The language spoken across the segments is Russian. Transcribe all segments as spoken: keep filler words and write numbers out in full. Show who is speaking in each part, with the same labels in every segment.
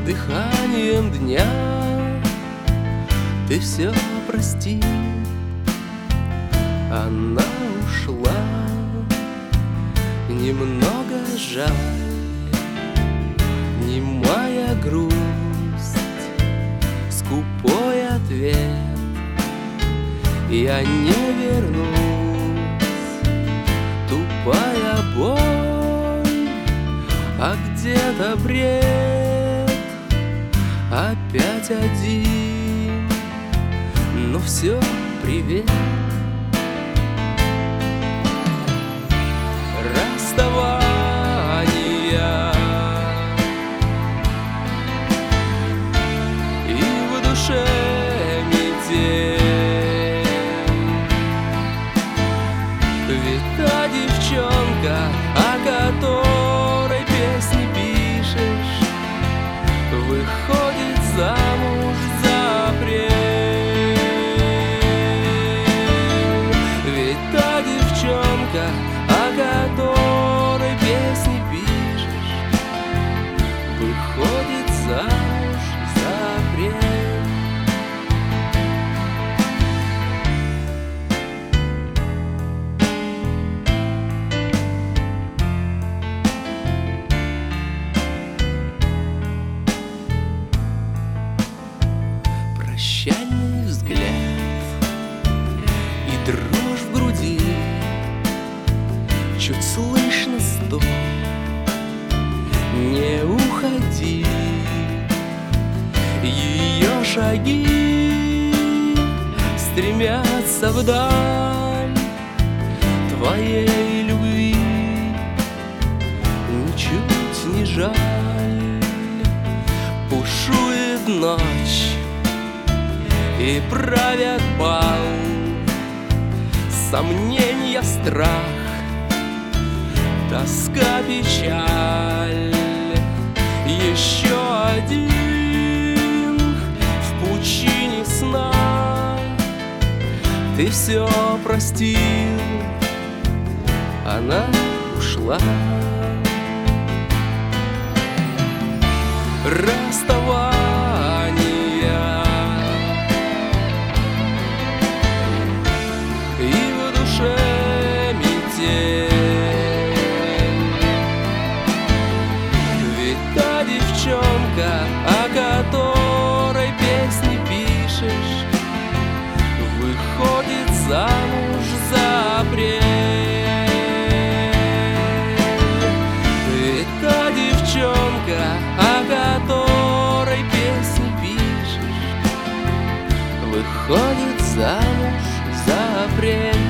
Speaker 1: дыханием дня ты все прости. Она ушла, немного жаль, немая грусть, скупой ответ. Я не вернусь, тупая боль, а где-то бред. Опять один, но все, привет. Расставания и в душе метель. Ведь та девчонка, о которой песни пишешь, выходит замуж за апрель. Ведь та девчонка, о которой песни пишешь, выходит замуж за апрель. Прощальный взгляд и дрожь в груди, чуть слышно стон. Не уходи, ее шаги стремятся вдаль. Твоей любви ничуть не жаль. Бушует ночь и правят бал сомнения, страх, тоска, печаль. Еще один в пучине сна. Ты все простил, она ушла. Расставания и в душе метель. Ведь та девчонка, о которой песни пишешь, выходит замуж за апрель. Ведь та девчонка, о которой песни пишешь, выходит замуж за апрель.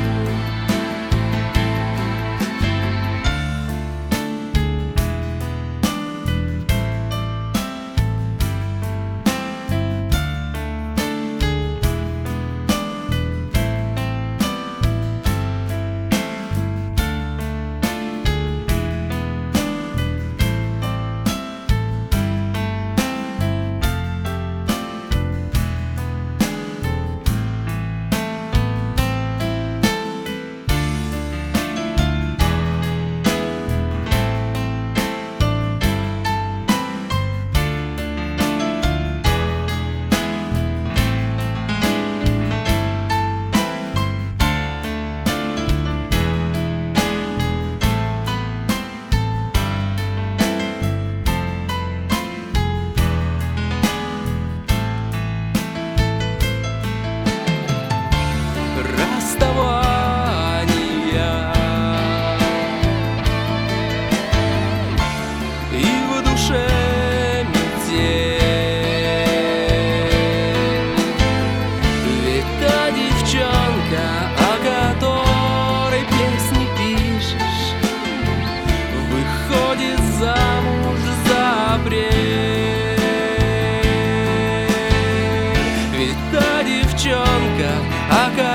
Speaker 1: Ведь та девчонка, о